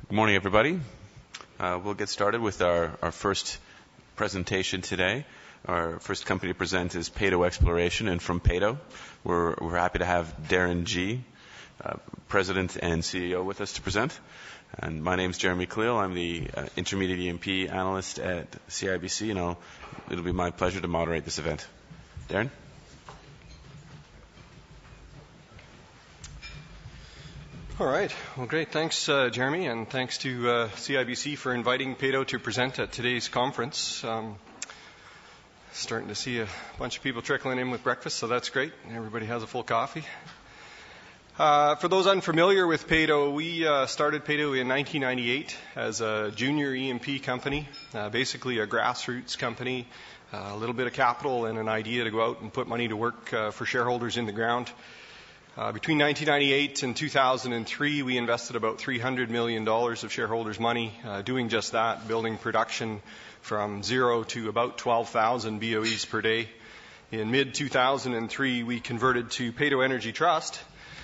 Good morning, everybody. We'll get started with our first presentation today. Our first company to present is Peyto Exploration, and from Peyto, we're happy to have Darren Gee, President and CEO, with us to present. And my name's Jeremy Cleal. I'm the Intermediate E&P Analyst at CIBC, and it'll be my pleasure to moderate this event. Darren? All right. Well, great. Thanks, Jeremy, and thanks to CIBC for inviting Peyto to present at today's conference. Starting to see a bunch of people trickling in with breakfast, so that's great. Everybody has a full coffee. For those unfamiliar with Peyto, we started Peyto in 1998 as a junior E&P company, basically a grassroots company, a little bit of capital and an idea to go out and put money to work for shareholders in the ground. Between 1998 and 2003, we invested about $300 million of shareholders' money doing just that, building production from zero to about 12,000 BOEs per day. In mid-2003, we converted to Peyto Energy Trust,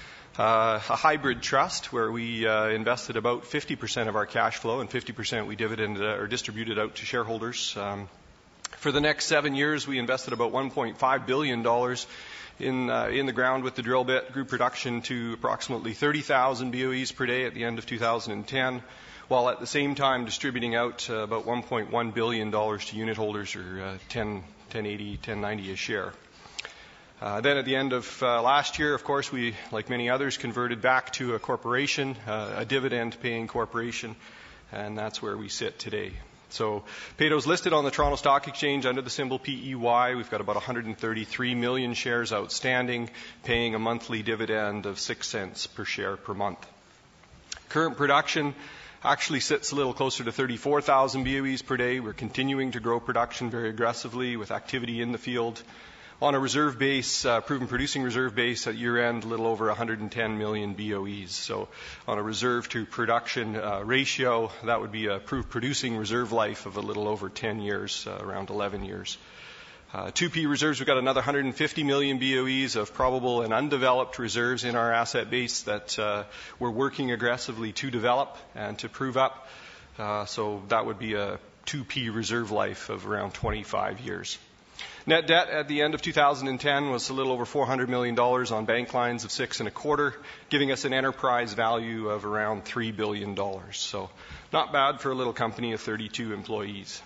a hybrid trust where we invested about 50% of our cash flow and 50% we distributed out to shareholders. For the next 7 years, we invested about $1.5 billion in the ground with the drill bit, grew production to approximately 30,000 BOEs per day at the end of 2010, while at the same time distributing out about $1.1 billion to unit holders, or $10.80, $10.90 a share. Then at the end of last year, of course, we, like many others, converted back to a corporation, a dividend-paying corporation, and that's where we sit today. So Peyto's listed on the Toronto Stock Exchange under the symbol PEY. We've got about 133 million shares outstanding, paying a monthly dividend of 6 cents per share per month. Current production actually sits a little closer to 34,000 BOEs per day. We're continuing to grow production very aggressively with activity in the field. On a reserve base, proven producing reserve base at year-end, a little over 110 million BOEs. So on a reserve to production ratio, that would be a proved producing reserve life of a little over 10 years, around 11 years. 2P reserves, we've got another 150 million BOEs of probable and undeveloped reserves in our asset base that we're working aggressively to develop and to prove up. So that would be a 2P reserve life of around 25 years. Net debt at the end of 2010 was a little over $400 million on bank lines of 6.25, giving us an enterprise value of around $3 billion. So not bad for a little company of 32 employees.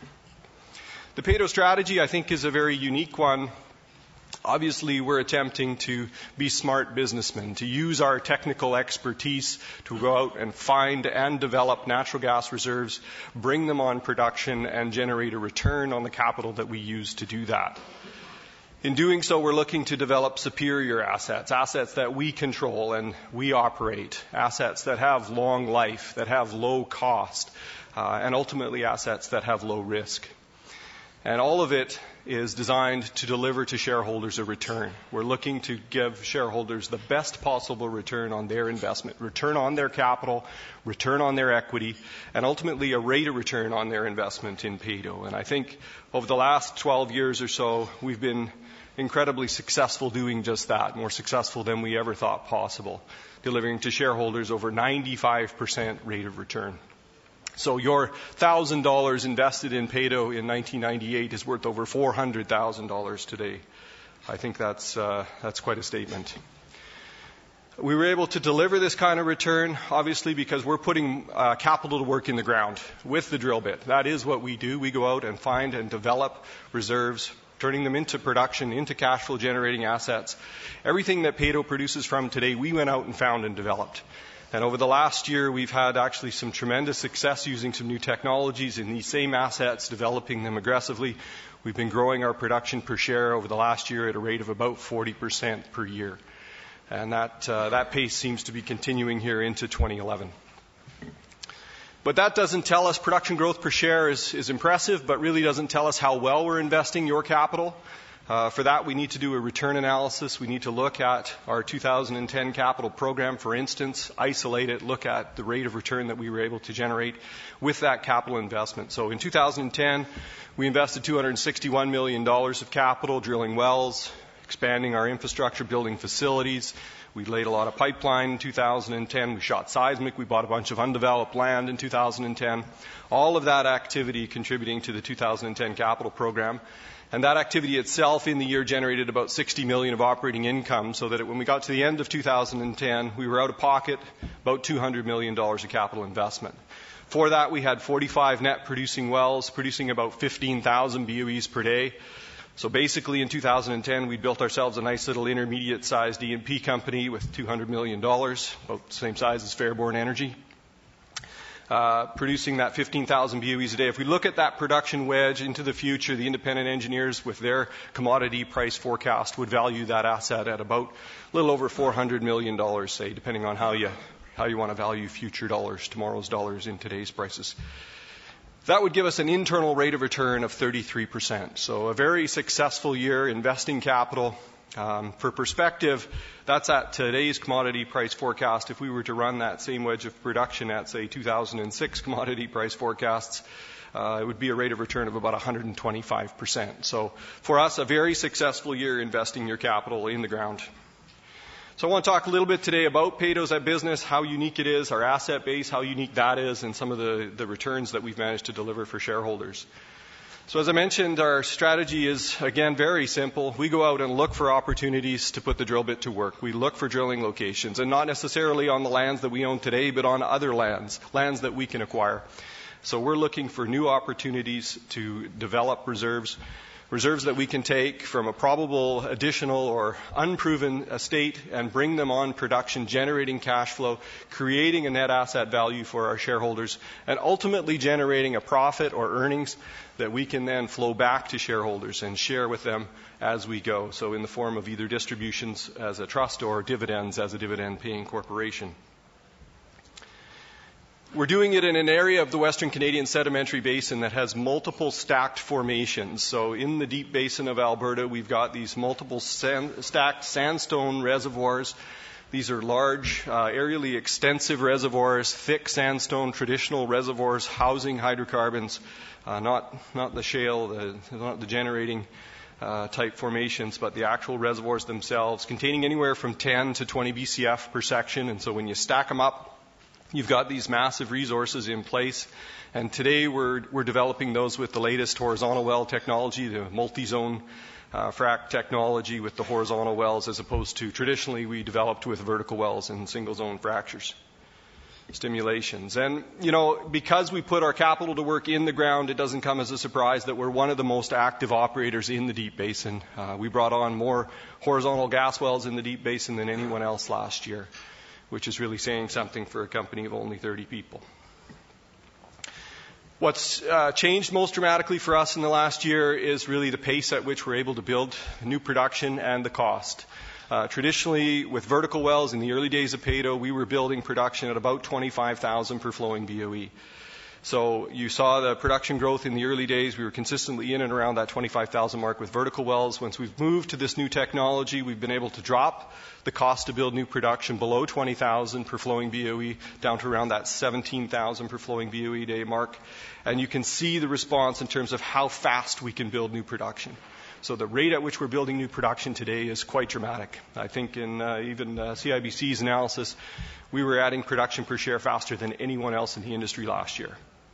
The Peyto strategy, I think, is a very unique one. Obviously, we're attempting to be smart businessmen, to use our technical expertise to go out and find and develop natural gas reserves, bring them on production, and generate a return on the capital that we use to do that. In doing so, we're looking to develop superior assets, assets that we control and we operate, assets that have long life, that have low cost, and ultimately assets that have low risk. And all of it is designed to deliver to shareholders a return. We're looking to give shareholders the best possible return on their investment, return on their capital, return on their equity, and ultimately a rate of return on their investment in Peyto. And I think over the last 12 years or so, we've been incredibly successful doing just that, more successful than we ever thought possible, delivering to shareholders over 95% rate of return. So your $1,000 invested in Peyto in 1998 is worth over $400,000 today. I think that's quite a statement. We were able to deliver this kind of return, obviously, because we're putting capital to work in the ground with the drill bit. That is what we do. We go out and find and develop reserves, turning them into production, into cash flow generating assets. Everything that Peyto produces from today, we went out and found and developed. And over the last year, we've had actually some tremendous success using some new technologies in these same assets, developing them aggressively. We've been growing our production per share over the last year at a rate of about 40% per year. And that pace seems to be continuing here into 2011. But that doesn't tell us production growth per share is impressive, but really doesn't tell us how well we're investing your capital. For that, we need to do a return analysis. We need to look at our 2010 capital program, for instance, isolate it, look at the rate of return that we were able to generate with that capital investment. So in 2010, we invested $261 million of capital, drilling wells, expanding our infrastructure, building facilities. We laid a lot of pipeline in 2010. We shot seismic. We bought a bunch of undeveloped land in 2010. All of that activity contributing to the 2010 capital program. And that activity itself in the year generated about $60 million of operating income, so that when we got to the end of 2010, we were out of pocket about $200 million of capital investment. For that, we had 45 net producing wells, producing about 15,000 BOEs per day. So basically in 2010, we built ourselves a nice little intermediate-sized E&P company with $200 million, about the same size as Fairborn Energy, producing that 15,000 BOEs a day. If we look at that production wedge into the future, the independent engineers with their commodity price forecast would value that asset at about a little over $400 million, say, depending on how you want to value future dollars, tomorrow's dollars in today's prices. That would give us an internal rate of return of 33%. So a very successful year investing capital. For perspective, that's at today's commodity price forecast. If we were to run that same wedge of production at, say, 2006 commodity price forecasts, it would be a rate of return of about 125%. So for us, a very successful year investing your capital in the ground. So I want to talk a little bit today about Peyto as a business, how unique it is, our asset base, how unique that is, and some of the returns that we've managed to deliver for shareholders. So as I mentioned, our strategy is, again, very simple. We go out and look for opportunities to put the drill bit to work. We look for drilling locations, and not necessarily on the lands that we own today, but on other lands that we can acquire. So we're looking for new opportunities to develop reserves that we can take from a probable additional or unproven estate and bring them on production, generating cash flow, creating a net asset value for our shareholders, and ultimately generating a profit or earnings that we can then flow back to shareholders and share with them as we go. So in the form of either distributions as a trust or dividends as a dividend-paying corporation. We're doing it in an area of the Western Canadian Sedimentary Basin that has multiple stacked formations. So in the Deep Basin of Alberta, we've got these multiple stacked sandstone reservoirs. These are large, aerially extensive reservoirs, thick sandstone, traditional reservoirs housing hydrocarbons, not the shale, not the generating type formations, but the actual reservoirs themselves, containing anywhere from 10 to 20 BCF per section. And so when you stack them up, you've got these massive resources in place, and today we're developing those with the latest horizontal well technology, the multi-zone frac technology with the horizontal wells, as opposed to traditionally we developed with vertical wells and single zone fractures, stimulations. And, because we put our capital to work in the ground, it doesn't come as a surprise that we're one of the most active operators in the Deep Basin. We brought on more horizontal gas wells in the Deep Basin than anyone else last year, which is really saying something for a company of only 30 people. What's changed most dramatically for us in the last year is really the pace at which we're able to build new production and the cost. Traditionally, with vertical wells in the early days of Peyto, we were building production at about 25,000 per flowing BOE. So you saw the production growth in the early days. We were consistently in and around that 25,000 mark with vertical wells. Once we've moved to this new technology, we've been able to drop the cost to build new production below 20,000 per flowing BOE down to around that 17,000 per flowing BOE day mark. And you can see the response in terms of how fast we can build new production. So the rate at which we're building new production today is quite dramatic. I think in even CIBC's analysis, we were adding production per share faster than anyone else in the industry last year.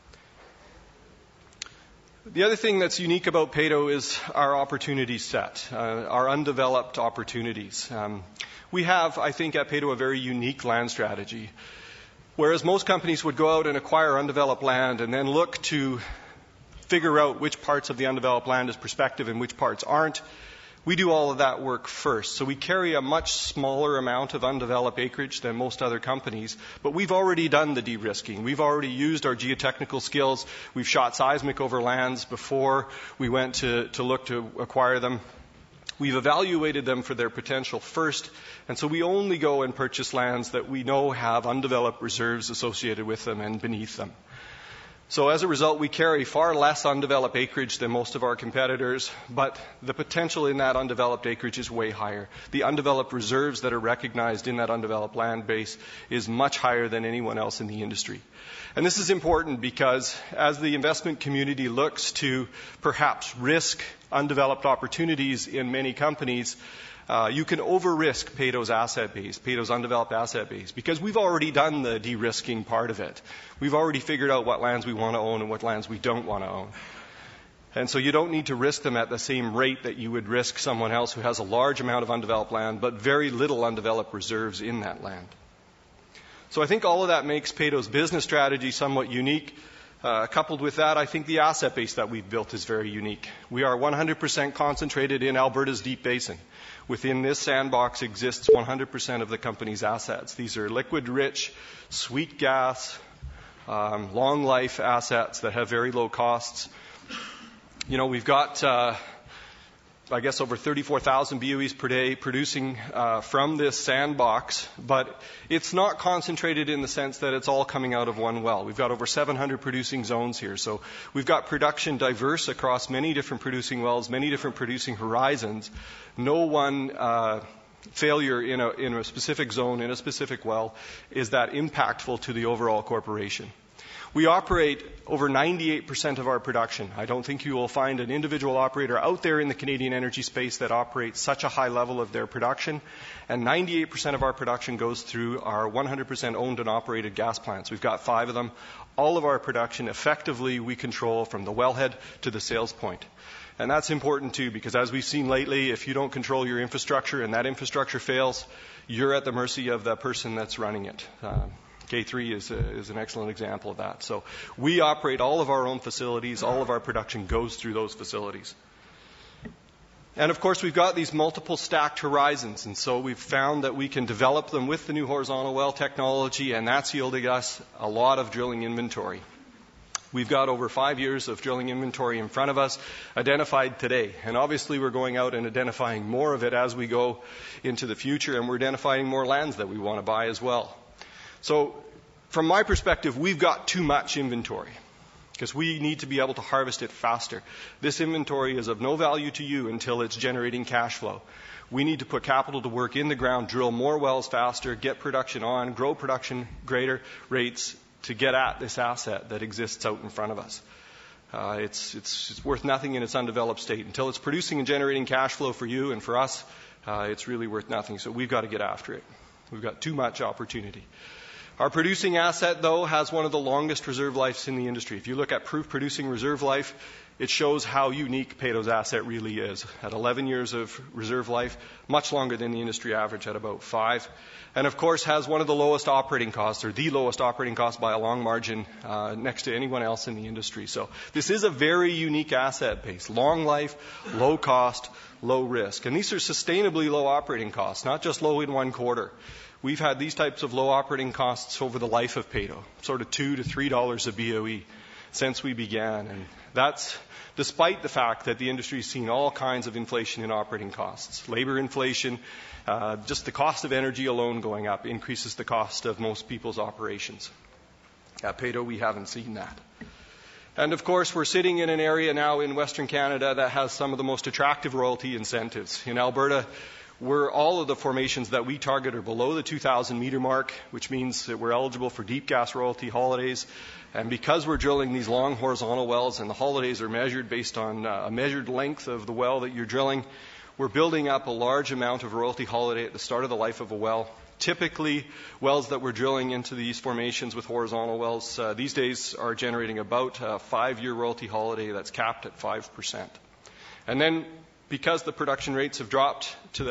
The other thing that's unique about Peyto is our opportunity set, our undeveloped opportunities. We have, I think, at Peyto a very unique land strategy. Whereas most companies would go out and acquire undeveloped land and then look to figure out which parts of the undeveloped land is prospective and which parts aren't, we do all of that work first. So we carry a much smaller amount of undeveloped acreage than most other companies, but we've already done the de-risking. We've already used our geotechnical skills. We've shot seismic over lands before we went to look to acquire them. We've evaluated them for their potential first, and so we only go and purchase lands that we know have undeveloped reserves associated with them and beneath them. So as a result, we carry far less undeveloped acreage than most of our competitors, but the potential in that undeveloped acreage is way higher. The undeveloped reserves that are recognized in that undeveloped land base is much higher than anyone else in the industry. And this is important because as the investment community looks to perhaps risk undeveloped opportunities in many companies, you can over-risk Peyto's asset base, Peyto's undeveloped asset base, because we've already done the de-risking part of it. We've already figured out what lands we want to own and what lands we don't want to own. And so you don't need to risk them at the same rate that you would risk someone else who has a large amount of undeveloped land, but very little undeveloped reserves in that land. So I think all of that makes Peyto's business strategy somewhat unique. Coupled with that, I think the asset base that we've built is very unique. We are 100% concentrated in Alberta's Deep Basin. Within this sandbox exists 100% of the company's assets. These are liquid-rich, sweet gas, long-life assets that have very low costs. You know, we've got, I guess, over 34,000 BOEs per day producing from this sandbox, but it's not concentrated in the sense that it's all coming out of one well. We've got over 700 producing zones here, so we've got production diverse across many different producing wells, many different producing horizons. No one failure in a specific zone, in a specific well, is that impactful to the overall corporation. We operate over 98% of our production. I don't think you will find an individual operator out there in the Canadian energy space that operates such a high level of their production. And 98% of our production goes through our 100% owned and operated gas plants. We've got 5 of them. All of our production effectively we control from the wellhead to the sales point. And that's important too, because as we've seen lately, if you don't control your infrastructure and that infrastructure fails, you're at the mercy of the person that's running it. K3 is an excellent example of that. So we operate all of our own facilities. All of our production goes through those facilities. And of course, we've got these multiple stacked horizons. And so we've found that we can develop them with the new horizontal well technology, and that's yielding us a lot of drilling inventory. We've got over 5 years of drilling inventory in front of us, identified today. And obviously we're going out and identifying more of it as we go into the future, and we're identifying more lands that we want to buy as well. So from my perspective, we've got too much inventory because we need to be able to harvest it faster. This inventory is of no value to you until it's generating cash flow. We need to put capital to work in the ground, drill more wells faster, get production on, grow production greater rates to get at this asset that exists out in front of us. It's worth nothing in its undeveloped state. Until it's producing and generating cash flow for you and for us, it's really worth nothing. So we've got to get after it. We've got too much opportunity. Our producing asset, though, has one of the longest reserve lives in the industry. If you look at proof producing reserve life, it shows how unique Peyto's asset really is. At 11 years of reserve life, much longer than the industry average at about 5. And of course has one of the lowest operating costs, or the lowest operating cost by a long margin next to anyone else in the industry. So this is a very unique asset base. Long life, low cost, low risk. And these are sustainably low operating costs, not just low in one quarter. We've had these types of low operating costs over the life of Peyto, sort of $2 to $3 a BOE since we began. And that's despite the fact that the industry has seen all kinds of inflation in operating costs. Labor inflation, just the cost of energy alone going up increases the cost of most people's operations. At Peyto, we haven't seen that. And of course, we're sitting in an area now in Western Canada that has some of the most attractive royalty incentives. In Alberta, all of the formations that we target are below the 2,000 meter mark, which means that we're eligible for deep gas royalty holidays. And because we're drilling these long horizontal wells and the holidays are measured based on a measured length of the well that you're drilling, we're building up a large amount of royalty holiday at the start of the life of a well. Typically, wells that we're drilling into these formations with horizontal wells these days are generating about a 5-year royalty holiday that's capped at 5%. And then because the production rates have dropped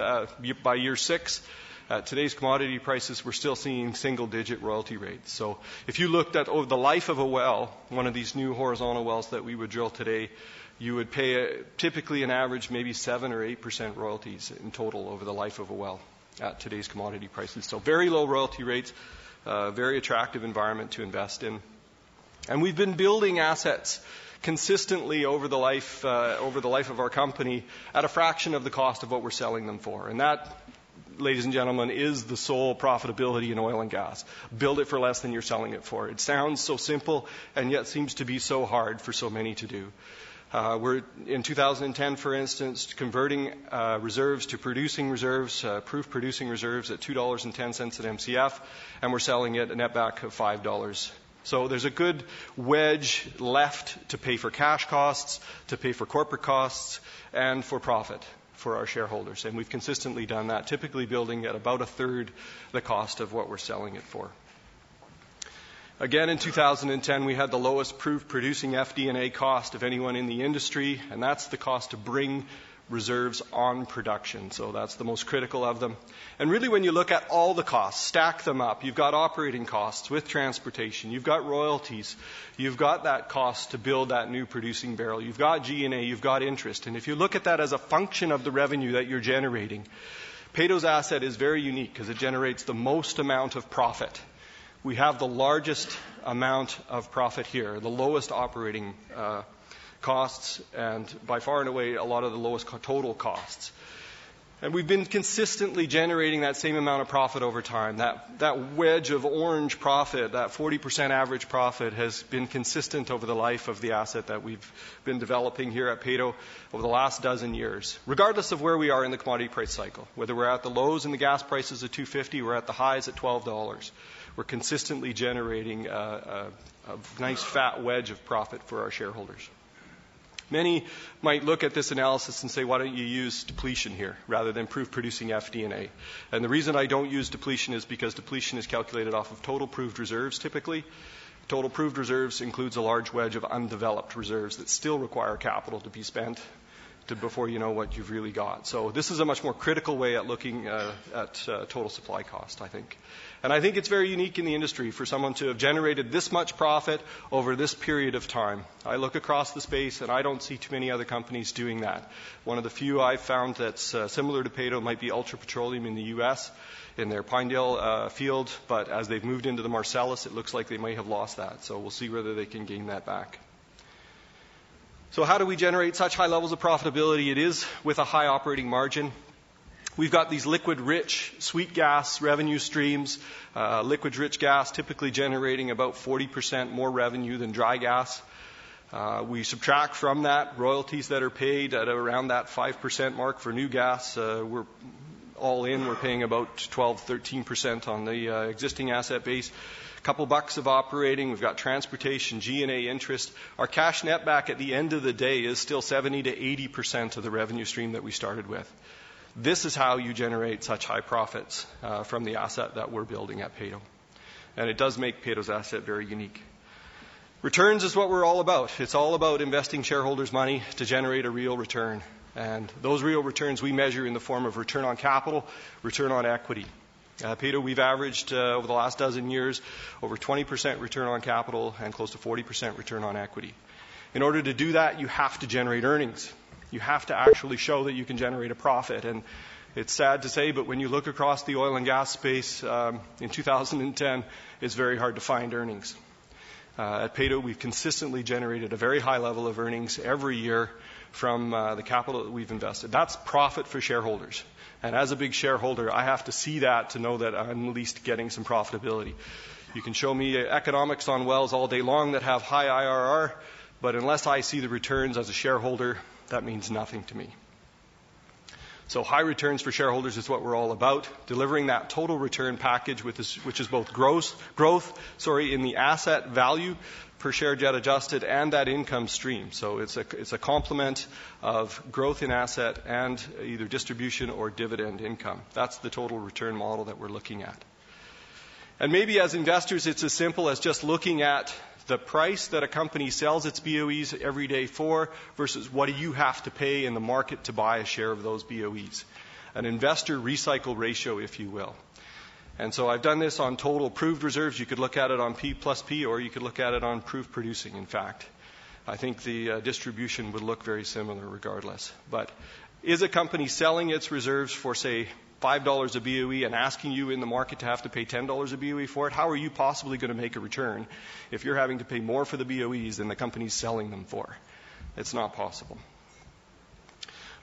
by year 6, at today's commodity prices, we're still seeing single-digit royalty rates. So if you looked at over the life of a well, one of these new horizontal wells that we would drill today, you would pay typically an average maybe 7 or 8% royalties in total over the life of a well at today's commodity prices. So very low royalty rates, very attractive environment to invest in. And we've been building assets consistently over the life of our company at a fraction of the cost of what we're selling them for. And that ladies and gentlemen, is the sole profitability in oil and gas. Build it for less than you're selling it for. It sounds so simple and yet seems to be so hard for so many to do. We're in 2010, for instance, converting reserves to producing reserves, proved producing reserves at $2.10 at MCF, and we're selling it a netback of $5. So there's a good wedge left to pay for cash costs, to pay for corporate costs, and for profit for our shareholders. And we've consistently done that, typically building at about a third the cost of what we're selling it for. Again, in 2010, we had the lowest proved producing FD&A cost of anyone in the industry, and that's the cost to bring reserves on production. So that's the most critical of them. And really, when you look at all the costs, stack them up, you've got operating costs with transportation, you've got royalties, you've got that cost to build that new producing barrel, you've got G&A, you've got interest. And if you look at that as a function of the revenue that you're generating, Peyto's asset is very unique because it generates the most amount of profit. We have the largest amount of profit here, the lowest operating costs, and by far and away a lot of the lowest total costs. And we've been consistently generating that same amount of profit over time. That wedge of orange profit, that 40% average profit, has been consistent over the life of the asset that we've been developing here at Peyto over the last dozen years, regardless of where we are in the commodity price cycle. Whether we're at the lows in the gas prices at $2.50, we're at the highs at $12. We're consistently generating a nice fat wedge of profit for our shareholders. Many might look at this analysis and say, why don't you use depletion here rather than proved producing FD&A? And the reason I don't use depletion is because depletion is calculated off of total proved reserves typically. Total proved reserves includes a large wedge of undeveloped reserves that still require capital to be spent before you know what you've really got. So this is a much more critical way at looking at total supply cost, I think. And I think it's very unique in the industry for someone to have generated this much profit over this period of time. I look across the space and I don't see too many other companies doing that. One of the few I've found that's similar to Peyto might be Ultra Petroleum in the U.S. in their Pinedale field, but as they've moved into the Marcellus, it looks like they may have lost that. So we'll see whether they can gain that back. So how do we generate such high levels of profitability? It is with a high operating margin. We've got these liquid-rich sweet gas revenue streams, liquid-rich gas typically generating about 40% more revenue than dry gas. We subtract from that royalties that are paid at around that 5% mark for new gas. We're all in, we're paying about 12-13% on the existing asset base. Couple bucks of operating, we've got transportation, G&A interest. Our cash netback at the end of the day is still 70 to 80% of the revenue stream that we started with. This is how you generate such high profits from the asset that we're building at Peyto. And it does make Peyto's asset very unique. Returns is what we're all about. It's all about investing shareholders' money to generate a real return. And those real returns we measure in the form of return on capital, return on equity. Peyto, we've averaged over the last dozen years over 20% return on capital and close to 40% return on equity. In order to do that, you have to generate earnings. You have to actually show that you can generate a profit. And it's sad to say, but when you look across the oil and gas space in 2010, it's very hard to find earnings. At Peyto, we've consistently generated a very high level of earnings every year from the capital that we've invested. That's profit for shareholders. And as a big shareholder, I have to see that to know that I'm at least getting some profitability. You can show me economics on wells all day long that have high IRR, but unless I see the returns as a shareholder, that means nothing to me. So high returns for shareholders is what we're all about, delivering that total return package which is both growth in the asset value per share jet adjusted and that income stream. So it's a complement of growth in asset and either distribution or dividend income. That's the total return model that we're looking at. And maybe as investors, it's as simple as just looking at the price that a company sells its BOEs every day for versus what do you have to pay in the market to buy a share of those BOEs. An investor recycle ratio, if you will. And so I've done this on total proved reserves. You could look at it on P plus P, or you could look at it on proved producing, in fact. I think the distribution would look very similar regardless. But is a company selling its reserves for, say, $5 a BOE and asking you in the market to have to pay $10 a BOE for it? How are you possibly going to make a return if you're having to pay more for the BOEs than the company's selling them for? It's not possible.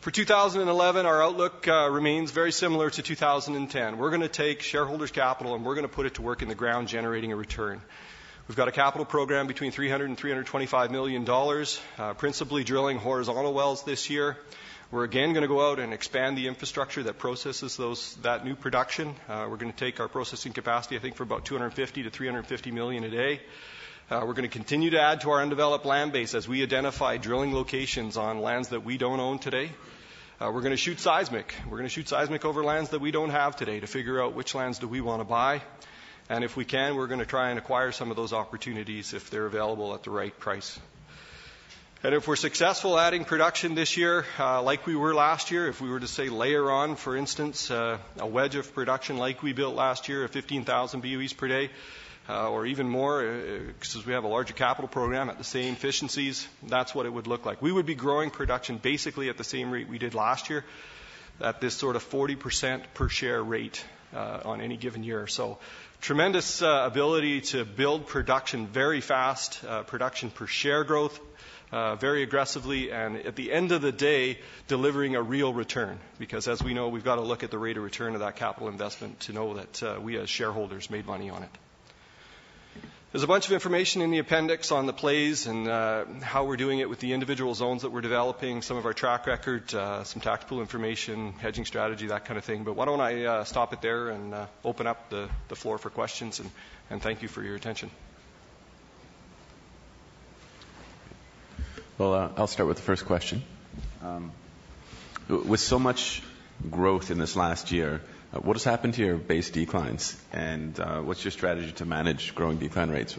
For 2011, our outlook remains very similar to 2010. We're going to take shareholders' capital and we're going to put it to work in the ground, generating a return. We've got a capital program between $300 and $325 million, principally drilling horizontal wells this year. We're again going to go out and expand the infrastructure that processes that new production. We're going to take our processing capacity, I think, for about 250 to 350 million a day. We're going to continue to add to our undeveloped land base as we identify drilling locations on lands that we don't own today. We're going to shoot seismic. We're going to shoot seismic over lands that we don't have today to figure out which lands do we want to buy. And if we can, we're going to try and acquire some of those opportunities if they're available at the right price. And if we're successful adding production this year, like we were last year, if we were to say layer on, for instance, a wedge of production like we built last year of 15,000 BOEs per day, or even more, because we have a larger capital program at the same efficiencies, that's what it would look like. We would be growing production basically at the same rate we did last year, at this sort of 40% per share rate on any given year. So tremendous ability to build production very fast, production per share growth very aggressively, and at the end of the day, delivering a real return. Because as we know, we've got to look at the rate of return of that capital investment to know that we as shareholders made money on it. There's a bunch of information in the appendix on the plays and how we're doing it with the individual zones that we're developing, some of our track record, some tax pool information, hedging strategy, that kind of thing. But why don't I stop it there and open up the floor for questions, and thank you for your attention. Well, I'll start with the first question. With so much growth in this last year, what has happened to your base declines, and what's your strategy to manage growing decline rates?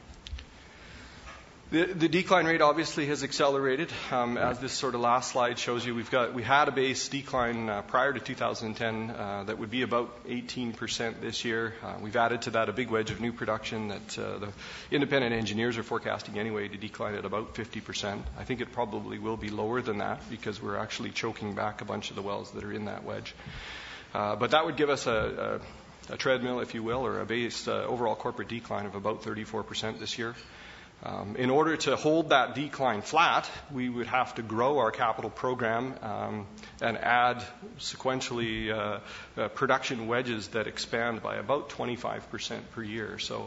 The decline rate obviously has accelerated. As this sort of last slide shows you, we had a base decline prior to 2010 that would be about 18% this year. We've added to that a big wedge of new production that the independent engineers are forecasting anyway to decline at about 50%. I think it probably will be lower than that because we're actually choking back a bunch of the wells that are in that wedge. But that would give us a treadmill, if you will, or a base overall corporate decline of about 34% this year. In order to hold that decline flat, we would have to grow our capital program and add sequentially production wedges that expand by about 25% per year, so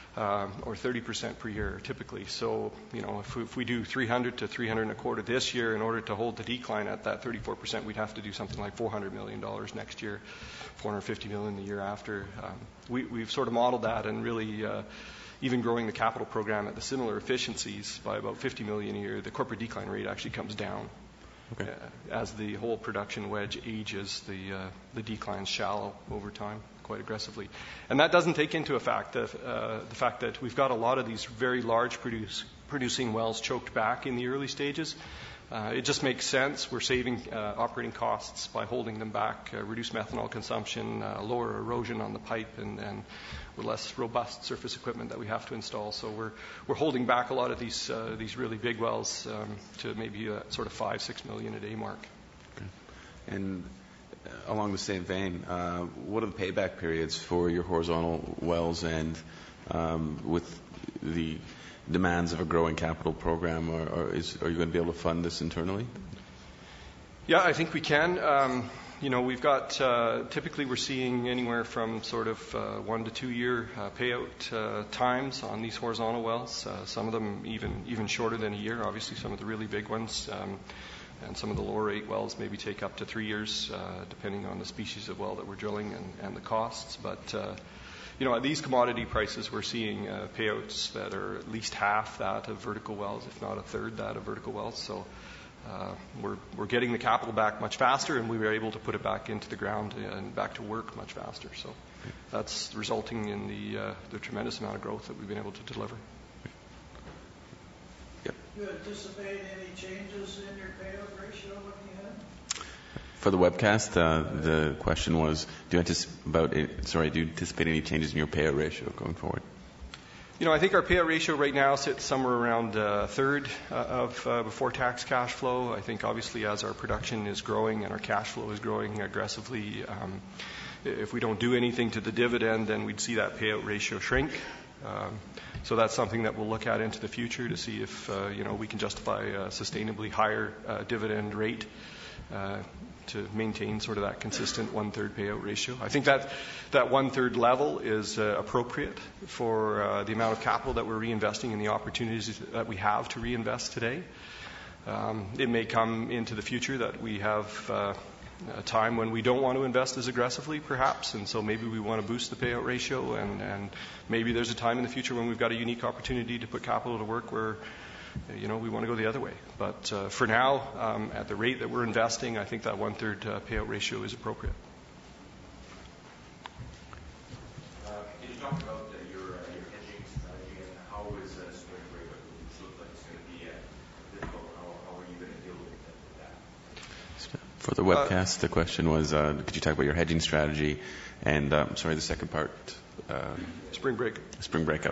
or 30% per year typically. So, you know, if we do 300 to 300 and a quarter this year, in order to hold the decline at that 34%, we'd have to do something like $400 million next year, $450 million the year after. We've sort of modeled that, and really even growing the capital program at the similar efficiencies by about $50 million a year, the corporate decline rate actually comes down. Okay. As the whole production wedge ages, the decline's shallow over time quite aggressively. And that doesn't take into effect the fact that we've got a lot of these very large producing wells choked back in the early stages. It just makes sense. We're saving operating costs by holding them back, reduce methanol consumption, lower erosion on the pipe, and with less robust surface equipment that we have to install. So we're holding back a lot of these really big wells to maybe a sort of 5-6 million a day mark. Okay. And along the same vein, what are the payback periods for your horizontal wells, and with the demands of a growing capital program, or are you going to be able to fund this internally? Yeah, I think we can. You know, we've got, typically we're seeing anywhere from sort of 1 to 2 year payout times on these horizontal wells. Some of them even shorter than a year, obviously some of the really big ones. And some of the lower rate wells maybe take up to 3 years, depending on the species of well that we're drilling and the costs. But, you know, at these commodity prices, we're seeing payouts that are at least half that of vertical wells, if not a third that of vertical wells. So we're getting the capital back much faster, and we were able to put it back into the ground and back to work much faster. So that's resulting in the tremendous amount of growth that we've been able to deliver. Do you anticipate any changes in your payout ratio looking ahead? For the webcast, the question was, do you anticipate any changes in your payout ratio going forward? You know, I think our payout ratio right now sits somewhere around a third of before tax cash flow. I think obviously as our production is growing and our cash flow is growing aggressively, if we don't do anything to the dividend, then we'd see that payout ratio shrink. So that's something that we'll look at into the future to see if, you know, we can justify a sustainably higher dividend rate to maintain sort of that consistent 1/3 payout ratio. I think that 1/3 level is appropriate for the amount of capital that we're reinvesting in the opportunities that we have to reinvest today. It may come into the future that we have a time when we don't want to invest as aggressively, perhaps, and so maybe we want to boost the payout ratio, and maybe there's a time in the future when we've got a unique opportunity to put capital to work where we want to go the other way. But for now, at the rate that we're investing, I think that 1/3 payout ratio is appropriate. Can you talk about your hedging strategy and how is spring breakup look like? It's going to be difficult. How are you going to deal with that? For the webcast, the question was, could you talk about your hedging strategy? And the second part. Spring breakup. Spring breakup.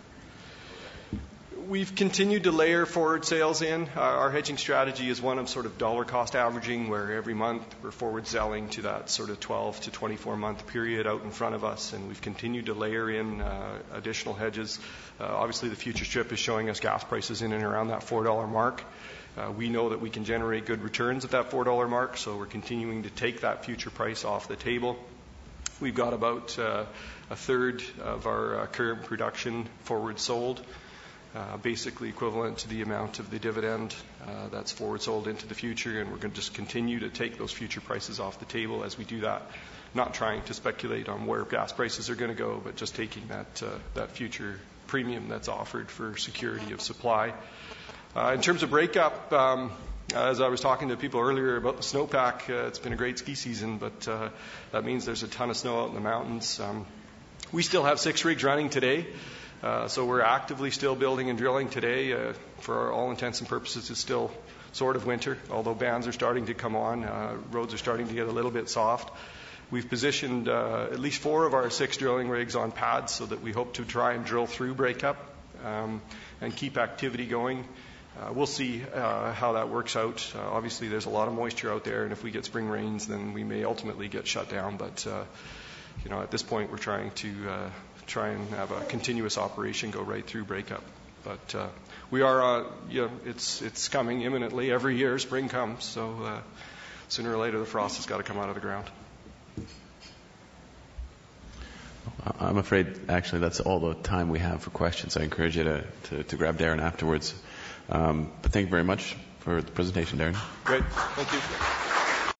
We've continued to layer forward sales in. Our hedging strategy is one of sort of dollar cost averaging, where every month we're forward selling to that sort of 12 to 24 month period out in front of us, and we've continued to layer in additional hedges. Obviously, the future strip is showing us gas prices in and around that $4 mark. We know that we can generate good returns at that $4 mark, so we're continuing to take that future price off the table. We've got about a third of our current production forward sold. Basically equivalent to the amount of the dividend that's forward sold into the future, and we're going to just continue to take those future prices off the table as we do that, not trying to speculate on where gas prices are going to go, but just taking that future premium that's offered for security of supply. In terms of breakup, as I was talking to people earlier about the snowpack, it's been a great ski season, but that means there's a ton of snow out in the mountains. We still have 6 rigs running today. So we're actively still building and drilling today. For all intents and purposes, it's still sort of winter, although bands are starting to come on. Roads are starting to get a little bit soft. We've positioned at least 4 of our 6 drilling rigs on pads so that we hope to try and drill through breakup and keep activity going. We'll see how that works out. Obviously, there's a lot of moisture out there, and if we get spring rains, then we may ultimately get shut down. But at this point, we're trying and have a continuous operation go right through breakup. But we are, it's coming imminently. Every year, spring comes, so sooner or later the frost has got to come out of the ground. I'm afraid, actually, that's all the time we have for questions. I encourage you to grab Darren afterwards. But thank you very much for the presentation, Darren. Great. Thank you.